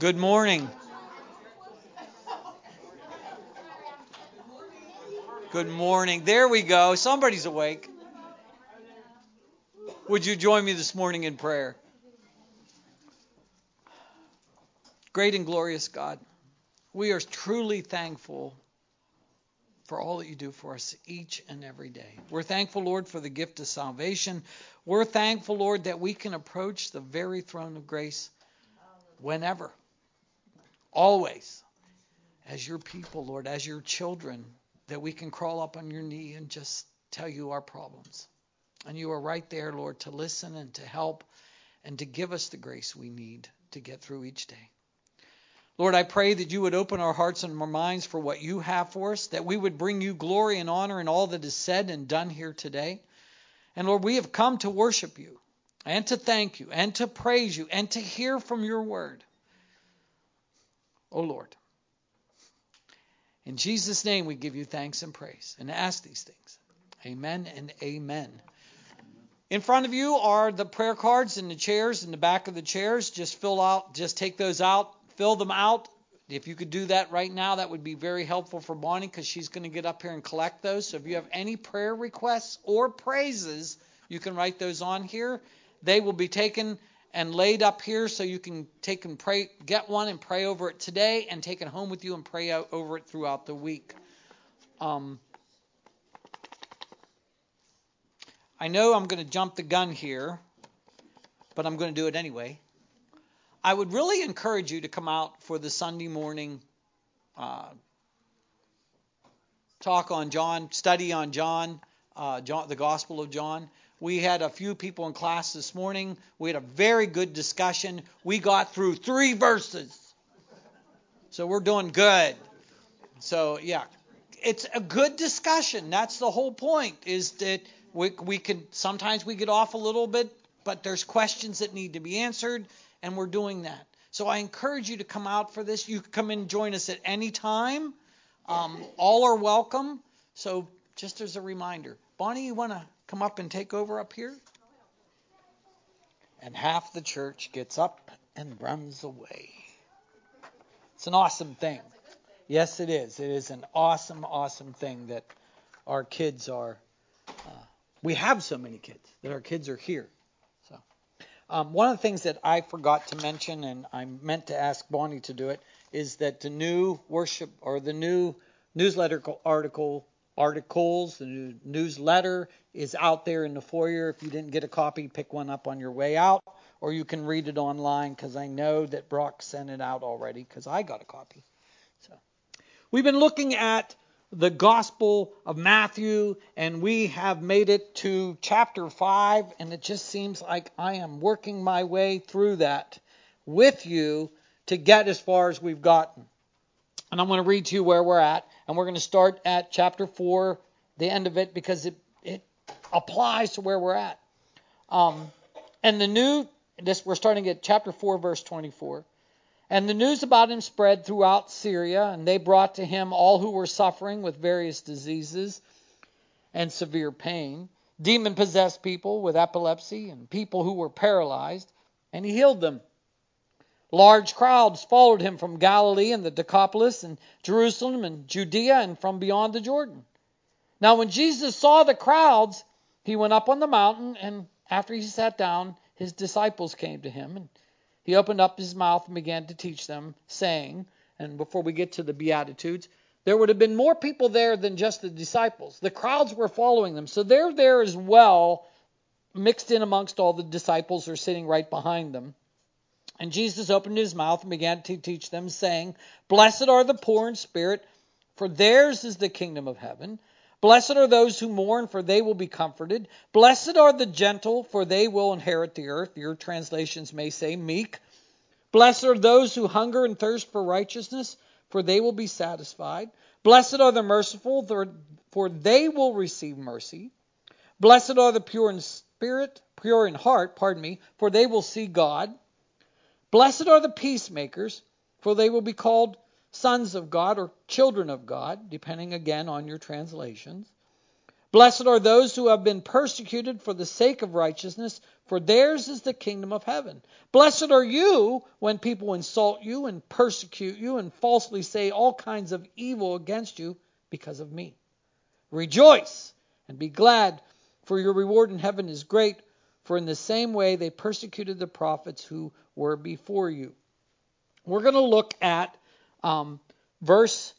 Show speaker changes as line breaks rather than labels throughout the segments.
Good morning. Good morning. There we go. Somebody's awake. Would you join me this morning in prayer? Great and glorious God, we are truly thankful for all that you do for us each and every day. We're thankful, Lord, for the gift of salvation. We're thankful, Lord, that we can approach the very throne of grace whenever, always, as your people, Lord, as your children, that we can crawl up on your knee and just tell you our problems. And you are right there, Lord, to listen and to help and to give us the grace we need to get through each day. Lord, I pray that you would open our hearts and our minds for what you have for us, that we would bring you glory and honor in all that is said and done here today. And Lord, we have come to worship you and to thank you and to praise you and to hear from your word. Oh Lord, in Jesus' name we give you thanks and praise and ask these things. Amen and amen. In front of you are the prayer cards and the chairs in the back of the chairs. Just take those out. Fill them out. If you could do that right now, that would be very helpful for Bonnie because she's going to get up here and collect those. So if you have any prayer requests or praises, you can write those on here. They will be taken and laid up here so you can take and pray, get one and pray over it today and take it home with you and pray over it throughout the week. I know I'm going to jump the gun here, but I'm going to do it anyway. I would really encourage you to come out for the Sunday morning talk on John, study on John, the Gospel of John. We had a few people in class this morning. We had a very good discussion. We got through 3 verses. So we're doing good. So, yeah, it's a good discussion. That's the whole point, is that we can, sometimes we get off a little bit, but there's questions that need to be answered. And we're doing that. So I encourage you to come out for this. You can come in and join us at any time. All are welcome. So just as a reminder, Bonnie, you want to come up and take over up here? And half the church gets up and runs away. It's an awesome thing. Yes, it is. It is an awesome, awesome thing that our kids are. We have so many kids that our kids are here. One of the things that I forgot to mention, and I meant to ask Bonnie to do it, is that the new worship or the new newsletter articles, the new newsletter is out there in the foyer. If you didn't get a copy, pick one up on your way out, or you can read it online because I know that Brock sent it out already because I got a copy. So we've been looking at the Gospel of Matthew, and we have made it to chapter 5, and it just seems like I am working my way through that with you to get as far as we've gotten. And I'm going to read to you where we're at, and we're going to start at chapter 4, the end of it, because it applies to where we're at. We're starting at chapter 4, verse 24. And the news about him spread throughout Syria, and they brought to him all who were suffering with various diseases and severe pain, demon-possessed people with epilepsy, and people who were paralyzed, and he healed them. Large crowds followed him from Galilee and the Decapolis and Jerusalem and Judea and from beyond the Jordan. Now when Jesus saw the crowds, he went up on the mountain, and after he sat down, his disciples came to him, and he opened up his mouth and began to teach them, saying, and before we get to the Beatitudes, there would have been more people there than just the disciples. The crowds were following them. So they're there as well, mixed in amongst all the disciples who are sitting right behind them. And Jesus opened his mouth and began to teach them, saying, Blessed are the poor in spirit, for theirs is the kingdom of heaven. Blessed are those who mourn, for they will be comforted. Blessed are the gentle, for they will inherit the earth. Your translations may say meek. Blessed are those who hunger and thirst for righteousness, for they will be satisfied. Blessed are the merciful, for they will receive mercy. Blessed are the pure in heart, for they will see God. Blessed are the peacemakers, for they will be called sons of God or children of God, depending again on your translations. Blessed are those who have been persecuted for the sake of righteousness, for theirs is the kingdom of heaven. Blessed are you when people insult you and persecute you and falsely say all kinds of evil against you because of me. Rejoice and be glad, for your reward in heaven is great, for in the same way they persecuted the prophets who were before you. We're going to look at verse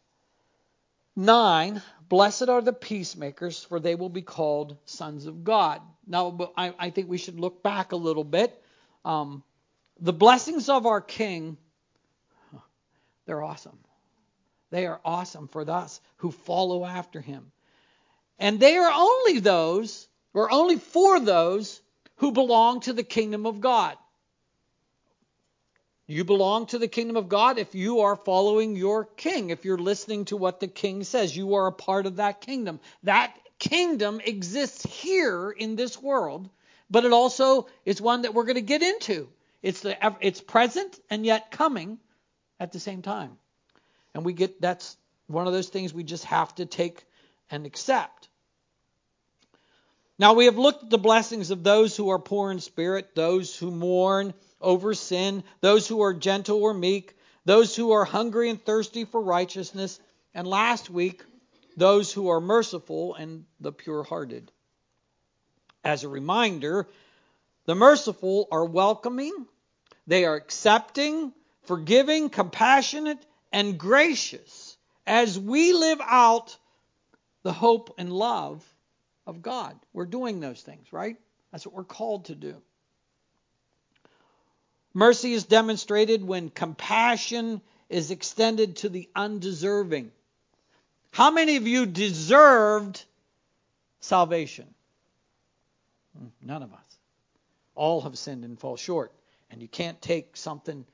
9. Blessed are the peacemakers, for they will be called sons of God. Now, I think we should look back a little bit. The blessings of our King, they're awesome. They are awesome for us who follow after him. And they are only those, or only for those, who belong to the kingdom of God. You belong to the kingdom of God if you are following your king. If you're listening to what the king says, you are a part of that kingdom. That kingdom exists here in this world, but it also is one that we're going to get into. It's present and yet coming at the same time. And that's one of those things we just have to take and accept. Now we have looked at the blessings of those who are poor in spirit, those who mourn over sin, those who are gentle or meek, those who are hungry and thirsty for righteousness, and last week, those who are merciful and the pure-hearted. As a reminder, the merciful are welcoming, they are accepting, forgiving, compassionate, and gracious as we live out the hope and love of God. We're doing those things, right? That's what we're called to do. Mercy is demonstrated when compassion is extended to the undeserving. How many of you deserved salvation? None of us. All have sinned and fall short. And you can't take something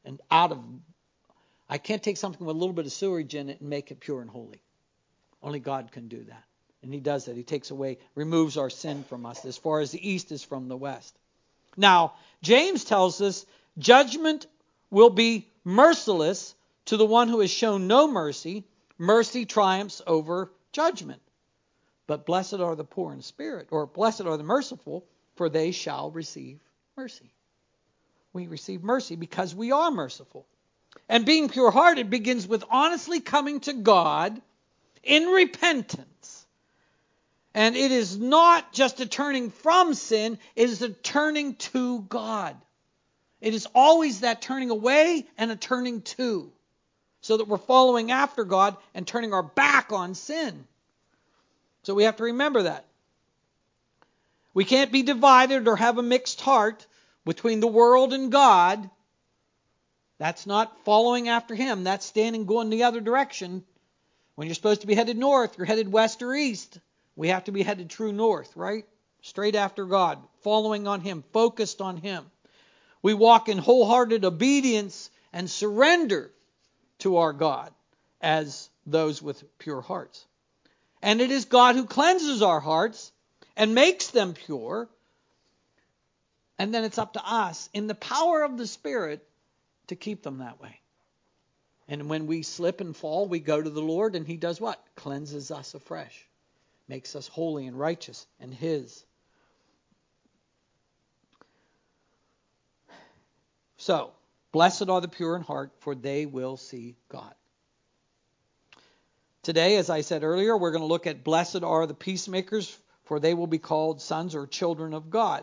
I can't take something with a little bit of sewage in it and make it pure and holy. Only God can do that. And he does that. He takes away, removes our sin from us as far as the east is from the west. Now, James tells us judgment will be merciless to the one who has shown no mercy. Mercy triumphs over judgment. But blessed are the poor in spirit, or blessed are the merciful, for they shall receive mercy. We receive mercy because we are merciful. And being pure-hearted begins with honestly coming to God in repentance. And it is not just a turning from sin, it is a turning to God. It is always that turning away and a turning to. So that we're following after God and turning our back on sin. So we have to remember that. We can't be divided or have a mixed heart between the world and God. That's not following after him. That's standing going the other direction. When you're supposed to be headed north, you're headed west or east. We have to be headed true north, right? Straight after God, following on him, focused on him. We walk in wholehearted obedience and surrender to our God as those with pure hearts. And it is God who cleanses our hearts and makes them pure. And then it's up to us, in the power of the Spirit, to keep them that way. And when we slip and fall, we go to the Lord, and he does what? Cleanses us afresh. Makes us holy and righteous and his. So, blessed are the pure in heart, for they will see God. Today, as I said earlier, we're going to look at blessed are the peacemakers, for they will be called sons or children of God.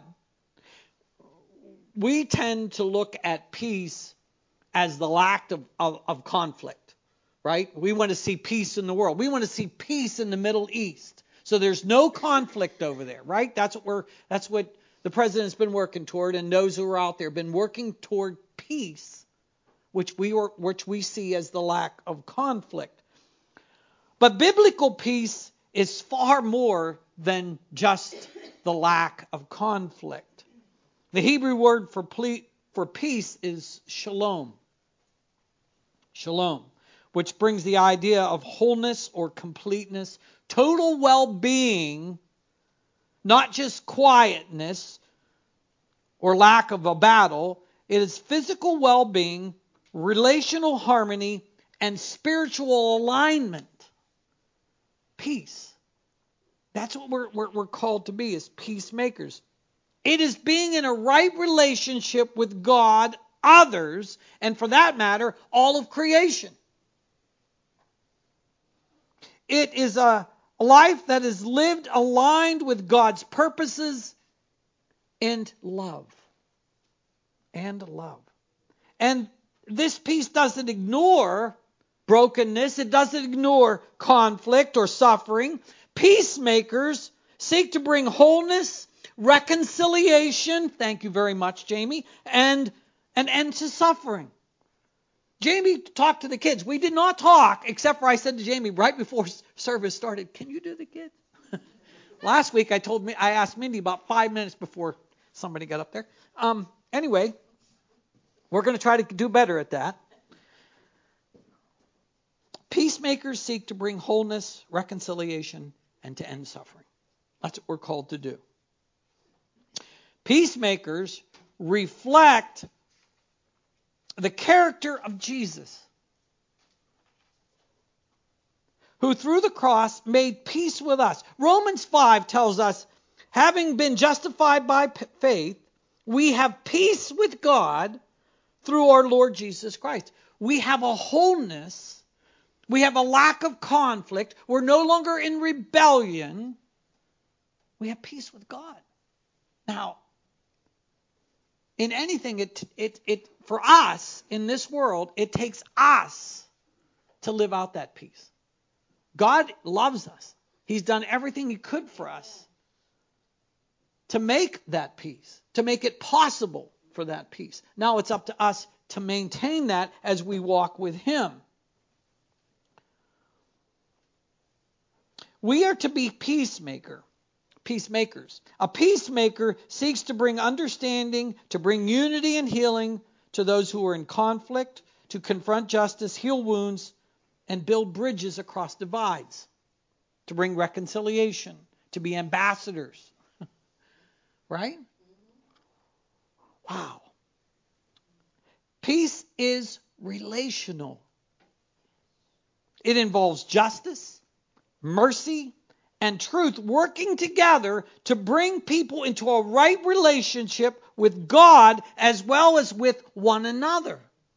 We tend to look at peace as the lack of conflict, right? We want to see peace in the world. We want to see peace in the Middle East. So there's no conflict over there, right? That's what the president's been working toward, and those who are out there have been working toward peace, which we see as the lack of conflict. But biblical peace is far more than just the lack of conflict. The Hebrew word for peace is shalom. Shalom, which brings the idea of wholeness or completeness, total well-being, not just quietness or lack of a battle. It is physical well-being, relational harmony, and spiritual alignment. Peace. That's what we're called to be, as peacemakers. It is being in a right relationship with God, others, and for that matter, all of creation. It is a life that is lived aligned with God's purposes and love. And love. And this peace doesn't ignore brokenness. It doesn't ignore conflict or suffering. Peacemakers seek to bring wholeness, reconciliation, thank you very much, Jamie, and an end to suffering. Jamie talked to the kids. We did not talk, except for I said to Jamie right before service started, can you do the kids? Last week I asked Mindy about 5 minutes before somebody got up there. Anyway, we're going to try to do better at that. Peacemakers seek to bring wholeness, reconciliation, and to end suffering. That's what we're called to do. Peacemakers reflect the character of Jesus, who through the cross made peace with us. Romans 5 tells us, having been justified by faith, we have peace with God through our Lord Jesus Christ. We have a wholeness. We have a lack of conflict. We're no longer in rebellion. We have peace with God. Now, in anything, it for us in this world, it takes us to live out that peace. God loves us. He's done everything He could for us to make that peace, to make it possible for that peace. Now it's up to us to maintain that as we walk with Him. We are to be peacemakers. A peacemaker seeks to bring understanding, to bring unity and healing to those who are in conflict, to confront justice, heal wounds, and build bridges across divides, to bring reconciliation, to be ambassadors. Right? Wow. Peace is relational. It involves justice, mercy, and truth working together to bring people into a right relationship with God as well as with one another.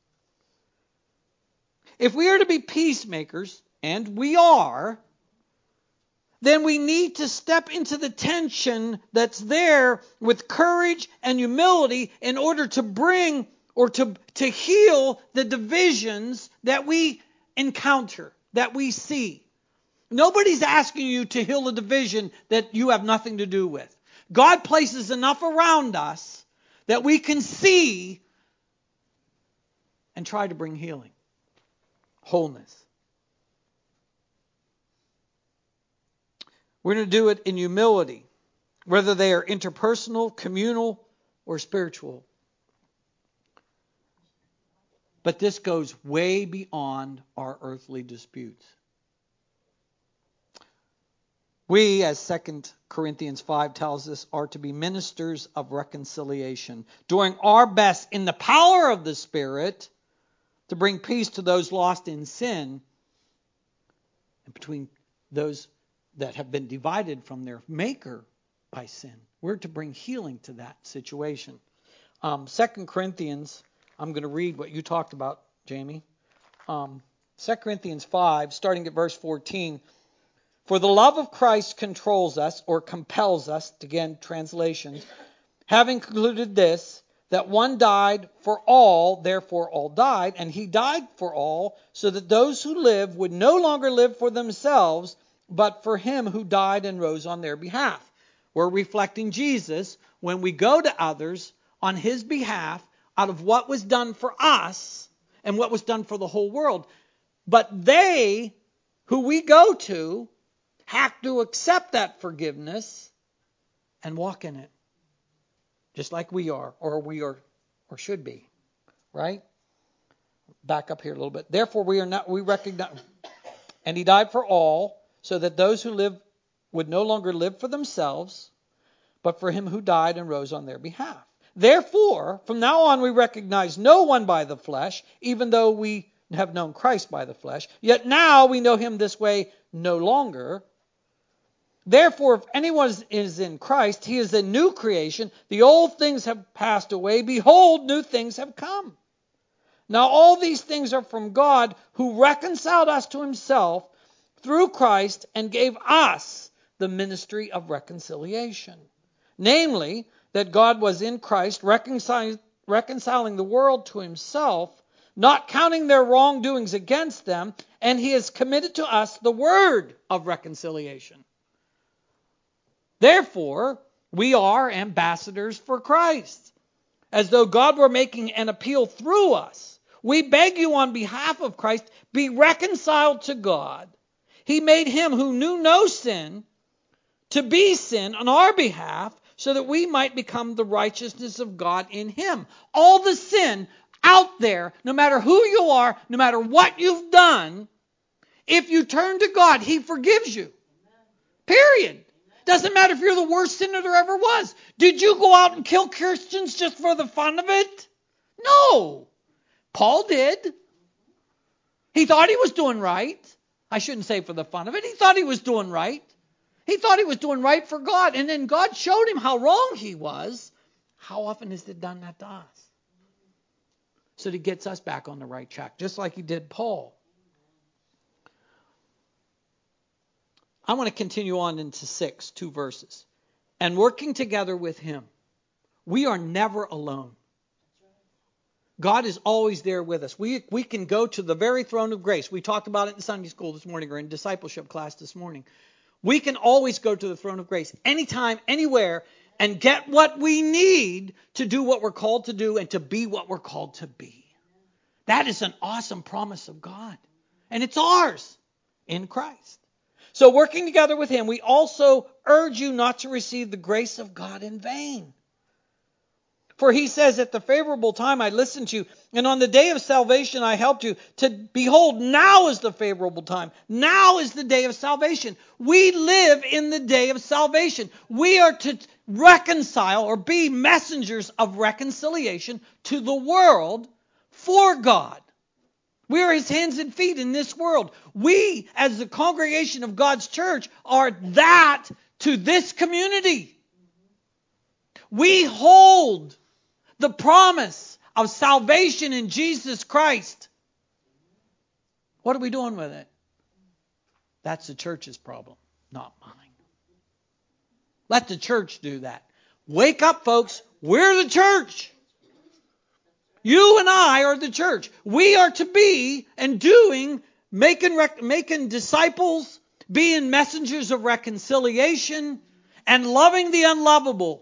If we are to be peacemakers, and we are, then we need to step into the tension that's there with courage and humility in order to bring or to heal the divisions that we encounter, that we see. Nobody's asking you to heal a division that you have nothing to do with. God places enough around us that we can see and try to bring healing, wholeness. We're going to do it in humility, whether they are interpersonal, communal, or spiritual. But this goes way beyond our earthly disputes. We, as 2 Corinthians 5 tells us, are to be ministers of reconciliation, doing our best in the power of the Spirit to bring peace to those lost in sin and between those that have been divided from their Maker by sin. We're to bring healing to that situation. 2 Corinthians, I'm going to read what you talked about, Jamie. 2 Corinthians 5, starting at verse 14. For the love of Christ controls us, or compels us, again, translations, having concluded this, that one died for all, therefore all died, and He died for all, so that those who live would no longer live for themselves, but for Him who died and rose on their behalf. We're reflecting Jesus when we go to others on His behalf out of what was done for us and what was done for the whole world. But they, who we go to, have to accept that forgiveness and walk in it. Just like we are, or should be. Right? Back up here a little bit. Therefore we recognize, and He died for all, so that those who live would no longer live for themselves, but for Him who died and rose on their behalf. Therefore, from now on we recognize no one by the flesh, even though we have known Christ by the flesh. Yet now we know Him this way no longer. Therefore, if anyone is in Christ, he is a new creation. The old things have passed away. Behold, new things have come. Now all these things are from God, who reconciled us to himself through Christ and gave us the ministry of reconciliation. Namely, that God was in Christ reconciling the world to himself, not counting their wrongdoings against them, and he has committed to us the word of reconciliation. Therefore, we are ambassadors for Christ, as though God were making an appeal through us. We beg you on behalf of Christ, be reconciled to God. He made him who knew no sin to be sin on our behalf, so that we might become the righteousness of God in him. All the sin out there, no matter who you are, no matter what you've done, if you turn to God, he forgives you. Period. Doesn't matter if you're the worst sinner there ever was. Did you go out and kill Christians just for the fun of it? No. Paul did. He thought he was doing right. I shouldn't say for the fun of it. He thought he was doing right. He thought he was doing right for God. And then God showed him how wrong he was. How often has it done that to us? So that he gets us back on the right track, just like he did Paul. I want to continue on into 2 verses. And working together with him. We are never alone. God is always there with us. We can go to the very throne of grace. We talked about it in Sunday school this morning or in discipleship class this morning. We can always go to the throne of grace anytime, anywhere, and get what we need to do what we're called to do and to be what we're called to be. That is an awesome promise of God. And it's ours in Christ. So working together with him, we also urge you not to receive the grace of God in vain. For he says, at the favorable time I listened to you, and on the day of salvation I helped you. To behold, now is the favorable time. Now is the day of salvation. We live in the day of salvation. We are to reconcile or be messengers of reconciliation to the world for God. We are his hands and feet in this world. We, as the congregation of God's church, are that to this community. We hold the promise of salvation in Jesus Christ. What are we doing with it? That's the church's problem, not mine. Let the church do that. Wake up, folks. We're the church. You and I are the church. We are to be and doing, making disciples, being messengers of reconciliation, and loving the unlovable.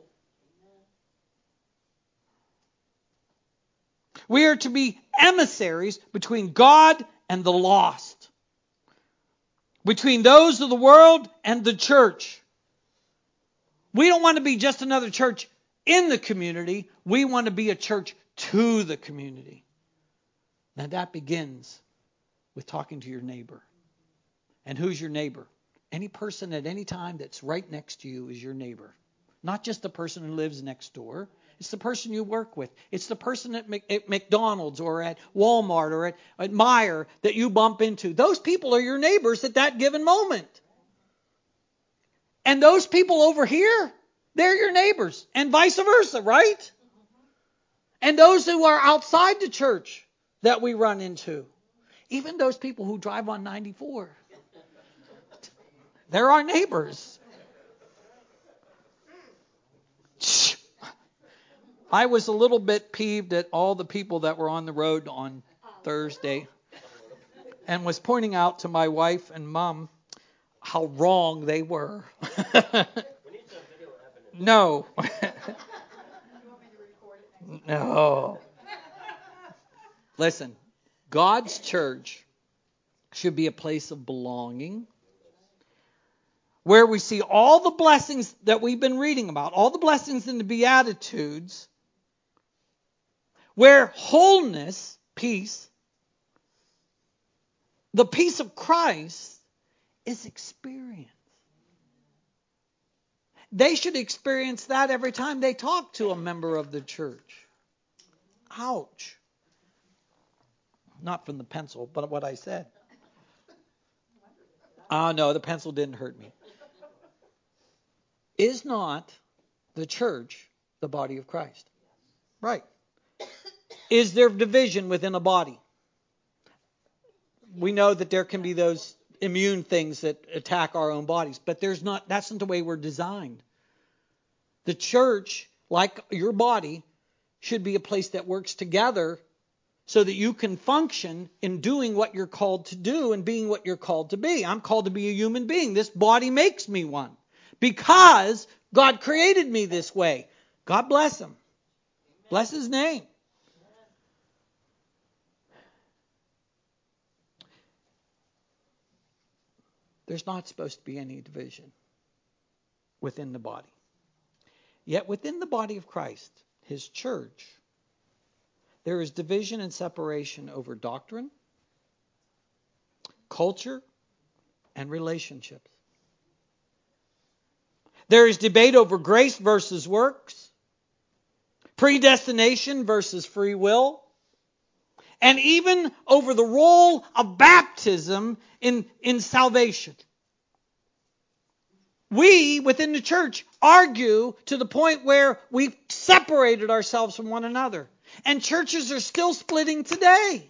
We are to be emissaries between God and the lost, between those of the world and the church. We don't want to be just another church in the community. We want to be a church to the community. Now that begins with talking to your neighbor. And who's your neighbor? Any person at any time that's right next to you is your neighbor. Not just the person who lives next door. It's the person you work with. It's the person at McDonald's or at Walmart or at Meijer that you bump into. Those people are your neighbors at that given moment. And those people over here, they're your neighbors. And vice versa, right? And those who are outside the church that we run into. Even those people who drive on 94. They're our neighbors. I was a little bit peeved at all the people that were on the road on Thursday and was pointing out to my wife and mom how wrong they were. No. No. Listen, God's church should be a place of belonging where we see all the blessings that we've been reading about, all the blessings in the Beatitudes, where wholeness, peace, the peace of Christ is experienced. They should experience that every time they talk to a member of the church. Ouch. Not from the pencil, but what I said. Oh, no, the pencil didn't hurt me. Is not the church the body of Christ? Right. Is there division within a body? We know that there can be those immune things that attack our own bodies, but that's not the way we're designed. The church, like your body, should be a place that works together so that you can function in doing what you're called to do and being what you're called to be. I'm called to be a human being. This body makes me one because God created me this way. God bless him. Bless his name. There's not supposed to be any division within the body. Yet within the body of Christ, his church, there is division and separation over doctrine, culture, and relationships. There is debate over grace versus works, predestination versus free will, and even over the role of baptism in salvation. We, within the church, argue to the point where we've separated ourselves from one another. And churches are still splitting today.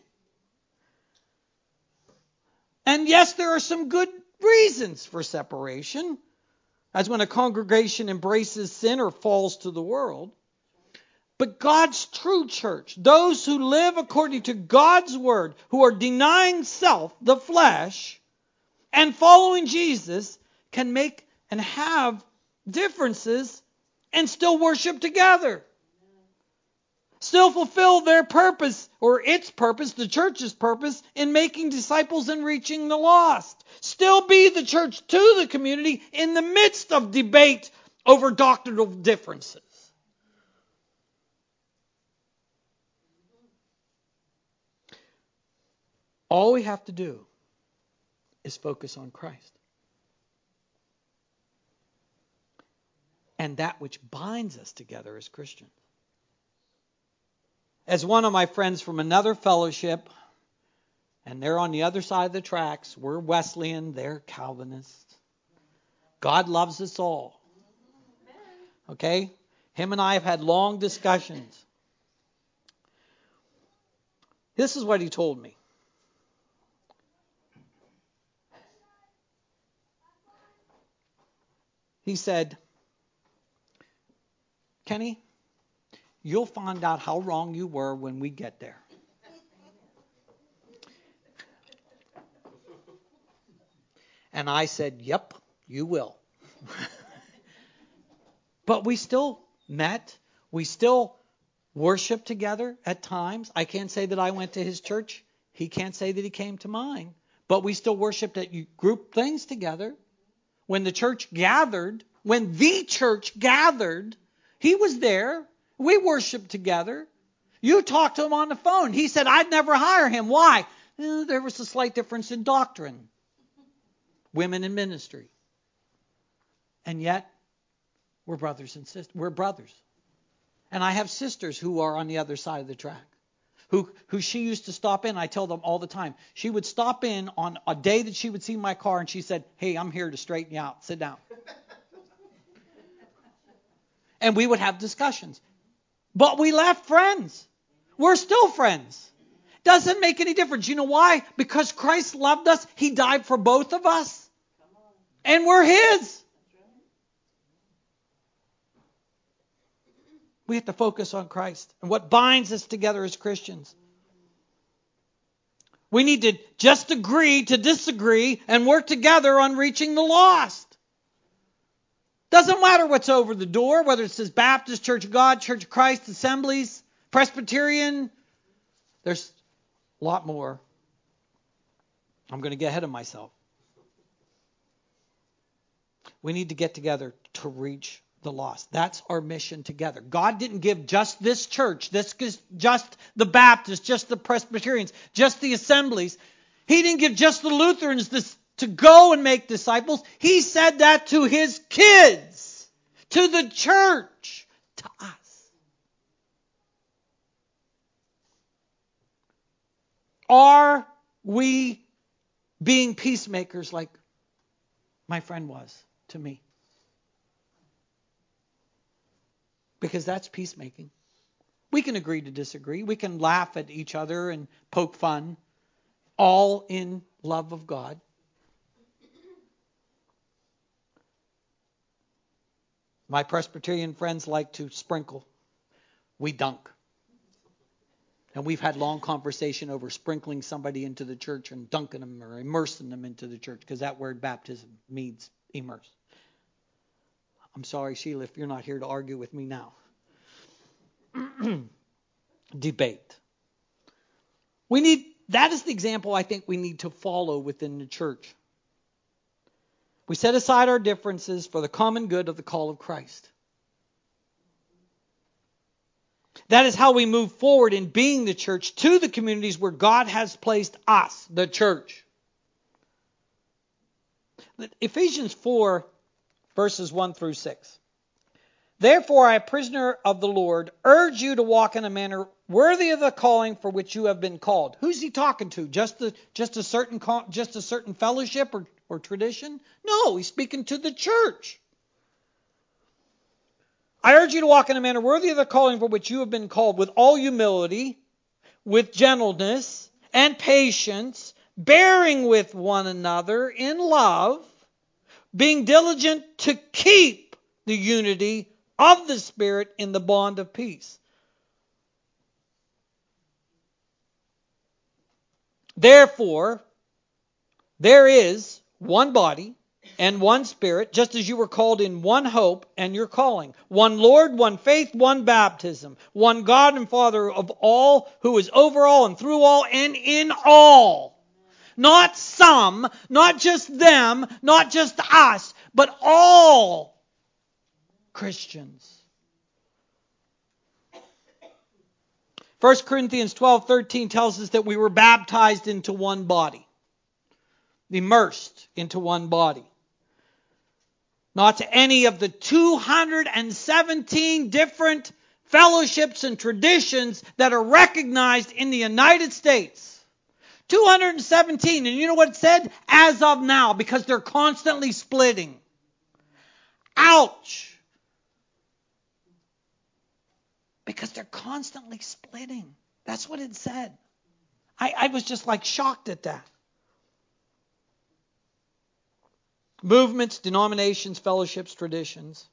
And yes, there are some good reasons for separation, as when a congregation embraces sin or falls to the world. But God's true church, those who live according to God's word, who are denying self, the flesh, and following Jesus, can make and have differences and still worship together. Still fulfill their purpose, or its purpose, the church's purpose, in making disciples and reaching the lost. Still be the church to the community in the midst of debate over doctrinal differences. All we have to do is focus on Christ. And that which binds us together as Christians. As one of my friends from another fellowship, and they're on the other side of the tracks, we're Wesleyan, they're Calvinists. God loves us all. Okay? Him and I have had long discussions. This is what he told me. He said, Kenny, you'll find out how wrong you were when we get there. And I said, yep, you will. But we still met. We still worshiped together at times. I can't say that I went to his church. He can't say that he came to mine. But we still worshiped at group things together. When the church gathered, he was there. We worshiped together. You talked to him on the phone. He said, I'd never hire him. Why? There was a slight difference in doctrine. Women in ministry. And yet, we're brothers and sisters. We're brothers. And I have sisters who are on the other side of the track. Who she used to stop in. I tell them all the time. She would stop in on a day that she would see my car and she said, hey, I'm here to straighten you out. Sit down. And we would have discussions. But we left friends. We're still friends. Doesn't make any difference. You know why? Because Christ loved us. He died for both of us. And we're his. We have to focus on Christ and what binds us together as Christians. We need to just agree to disagree and work together on reaching the lost. Doesn't matter what's over the door, whether it says Baptist, Church of God, Church of Christ, Assemblies, Presbyterian. There's a lot more. I'm going to get ahead of myself. We need to get together to reach the lost. That's our mission together. God didn't give just this church, just the Baptists, just the Presbyterians, just the Assemblies. He didn't give just the Lutherans this to go and make disciples. He said that to his kids, to the church, to us. Are we being peacemakers like my friend was to me? Because that's peacemaking. We can agree to disagree. We can laugh at each other and poke fun, all in love of God. My Presbyterian friends like to sprinkle. We dunk. And we've had long conversation over sprinkling somebody into the church and dunking them or immersing them into the church, because that word baptism means immerse. I'm sorry, Sheila, if you're not here to argue with me now. Debate. That is the example I think we need to follow within the church. We set aside our differences for the common good of the call of Christ. That is how we move forward in being the church to the communities where God has placed us, the church. Ephesians 4, verses 1 through 6. Therefore, I, a prisoner of the Lord, urge you to walk in a manner worthy of the calling for which you have been called. Who's he talking to? Just a certain fellowship or tradition? No, he's speaking to the church. I urge you to walk in a manner worthy of the calling for which you have been called, with all humility, with gentleness and patience, bearing with one another in love, being diligent to keep the unity of the Spirit in the bond of peace. Therefore, there is one body and one Spirit, just as you were called in one hope and your calling. One Lord, one faith, one baptism. One God and Father of all, who is over all and through all and in all. Not some, not just them, not just us, but all Christians. 1 Corinthians 12:13 tells us that we were baptized into one body. Immersed into one body. Not to any of the 217 different fellowships and traditions that are recognized in the United States. 217. And you know what it said? As of now, because they're constantly splitting. Ouch. Because they're constantly splitting. That's what it said. I was just like shocked at that. Movements, denominations, fellowships, traditions.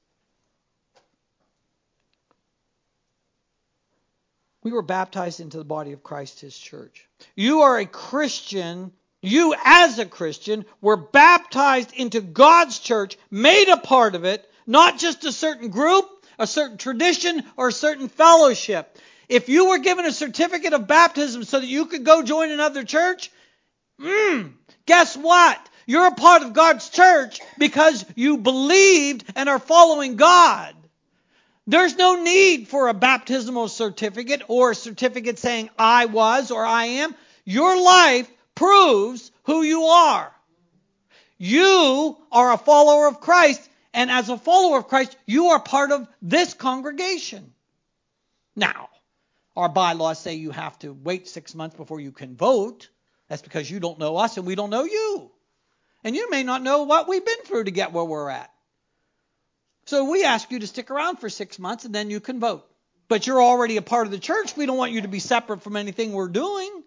We were baptized into the body of Christ, His church. You are a Christian. You as a Christian were baptized into God's church, made a part of it, not just a certain group, a certain tradition, or a certain fellowship. If you were given a certificate of baptism so that you could go join another church, guess what? You're a part of God's church because you believed and are following God. There's no need for a baptismal certificate or a certificate saying I was or I am. Your life proves who you are. You are a follower of Christ, and as a follower of Christ, you are part of this congregation. Now, our bylaws say you have to wait 6 months before you can vote. That's because you don't know us and we don't know you. And you may not know what we've been through to get where we're at. So we ask you to stick around for 6 months and then you can vote. But you're already a part of the church. We don't want you to be separate from anything we're doing.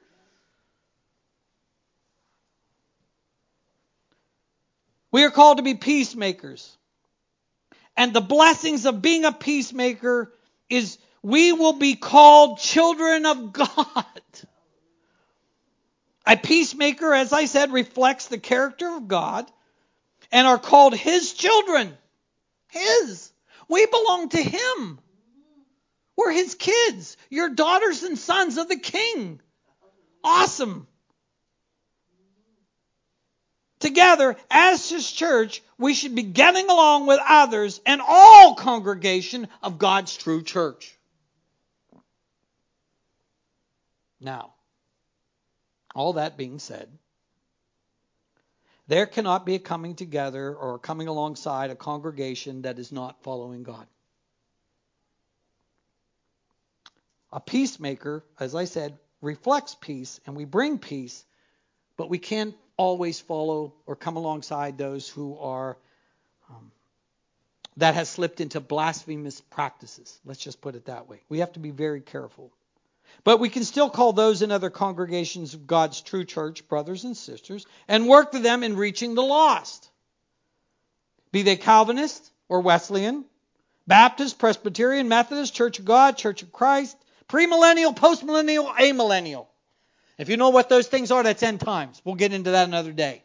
We are called to be peacemakers. And the blessings of being a peacemaker is we will be called children of God. A peacemaker, as I said, reflects the character of God and are called His children. His. We belong to Him. We're His kids. You're daughters and sons of the King. Awesome. Together, as His church, we should be getting along with others and all congregation of God's true church. Now, all that being said, there cannot be a coming together or coming alongside a congregation that is not following God. A peacemaker, as I said, reflects peace, and we bring peace, but we can't always follow or come alongside those who are that has slipped into blasphemous practices. Let's just put it that way. We have to be very careful. But we can still call those in other congregations of God's true church brothers and sisters and work with them in reaching the lost. Be they Calvinist or Wesleyan, Baptist, Presbyterian, Methodist, Church of God, Church of Christ, premillennial, postmillennial, amillennial. If you know what those things are, that's end times. We'll get into that another day.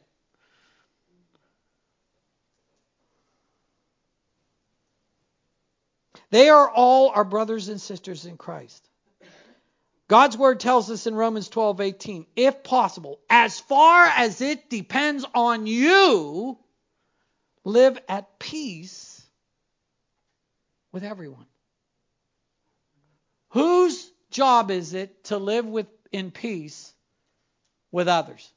They are all our brothers and sisters in Christ. God's word tells us in Romans 12:18, if possible, as far as it depends on you, live at peace with everyone. Whose job is it to live in peace with others?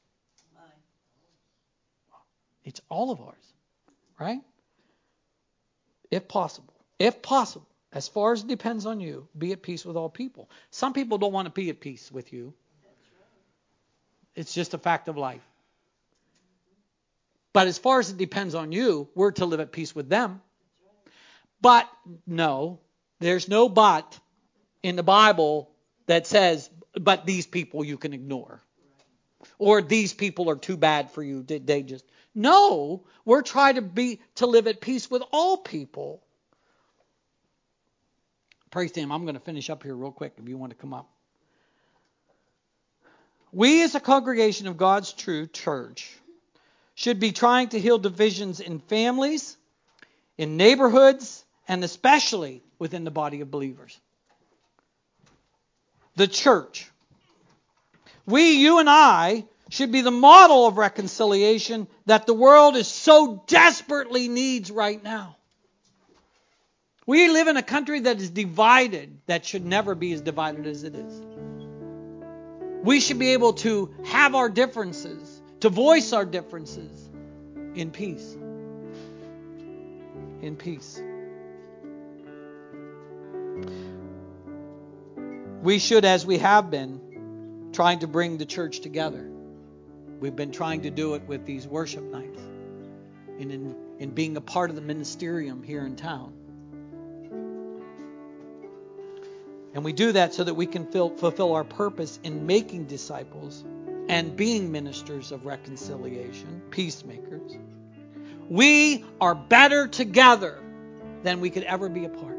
It's all of ours, right? If possible, as far as it depends on you, be at peace with all people. Some people don't want to be at peace with you. It's just a fact of life. But as far as it depends on you, we're to live at peace with them. But no, there's no but in the Bible that says, but these people you can ignore. Or these people are too bad for you. They just... No, we're trying to live at peace with all people. Praise Him. I'm going to finish up here real quick if you want to come up. We as a congregation of God's true church should be trying to heal divisions in families, in neighborhoods, and especially within the body of believers. The church. You and I, should be the model of reconciliation that the world is so desperately needs right now. We live in a country that is divided, that should never be as divided as it is. We should be able to have our differences, to voice our differences in peace. In peace. We should, as we have been, trying to bring the church together. We've been trying to do it with these worship nights and in being a part of the ministerium here in town. And we do that so that we can fulfill our purpose in making disciples and being ministers of reconciliation, peacemakers. We are better together than we could ever be apart.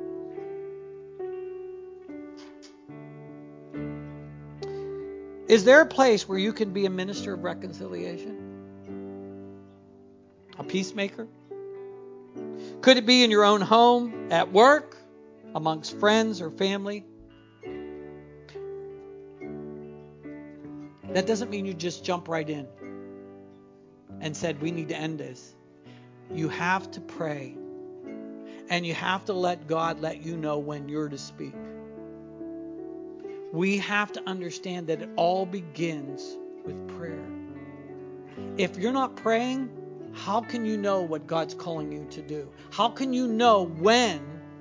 Is there a place where you can be a minister of reconciliation? A peacemaker? Could it be in your own home, at work, amongst friends or family? That doesn't mean you just jump right in and said, we need to end this. You have to pray. And you have to let God let you know when you're to speak. We have to understand that it all begins with prayer. If you're not praying, how can you know what God's calling you to do? How can you know when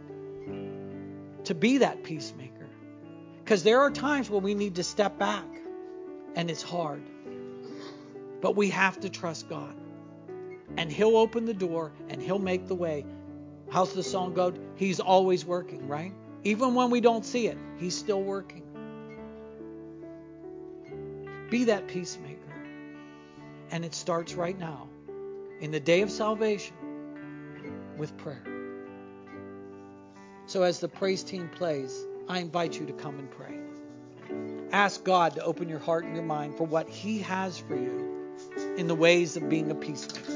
to be that peacemaker? Because there are times when we need to step back, and it's hard. But we have to trust God. And He'll open the door, and He'll make the way. How's the song go? He's always working, right? Even when we don't see it, He's still working. Be that peacemaker. And it starts right now, in the day of salvation, with prayer. So as the praise team plays, I invite you to come and pray. Ask God to open your heart and your mind for what He has for you in the ways of being a peacemaker.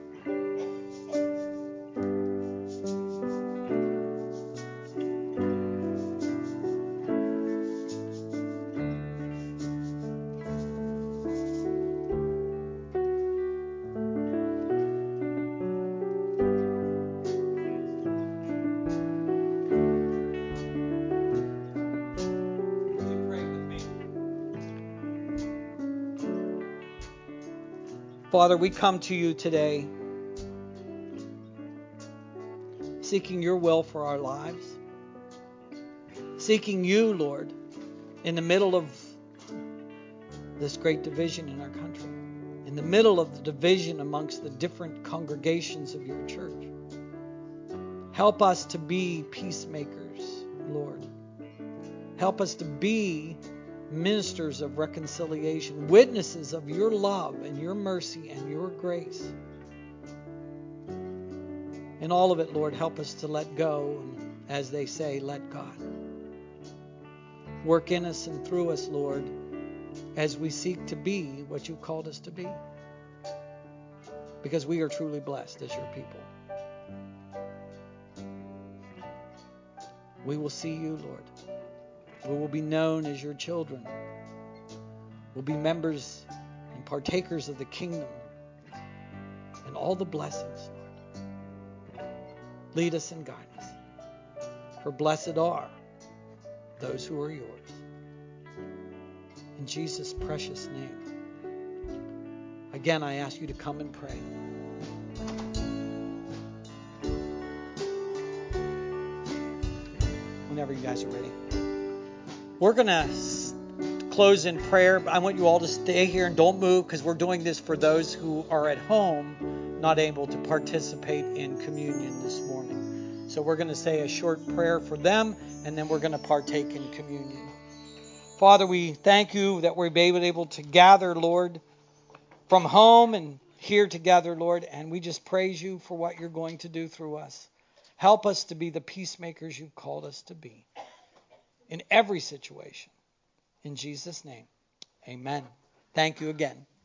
Father, we come to you today seeking your will for our lives. Seeking you, Lord, in the middle of this great division in our country. In the middle of the division amongst the different congregations of your church. Help us to be peacemakers, Lord. Help us to be ministers of reconciliation, witnesses of your love and your mercy and your grace. In all of it, Lord, help us to let go, and as they say, let God. Work in us and through us, Lord, as we seek to be what you called us to be. Because we are truly blessed as your people. We will see you, Lord. We will be known as your children. We'll be members and partakers of the kingdom and all the blessings, Lord. Lead us and guide us. For blessed are those who are yours. In Jesus' precious name. Again, I ask you to come and pray. Whenever you guys are ready. We're going to close in prayer. I want you all to stay here and don't move, because we're doing this for those who are at home not able to participate in communion this morning. So we're going to say a short prayer for them, and then we're going to partake in communion. Father, we thank you that we're able to gather, Lord, from home and here together, Lord, and we just praise you for what you're going to do through us. Help us to be the peacemakers you've called us to be in every situation. In Jesus' name, amen. Thank you again.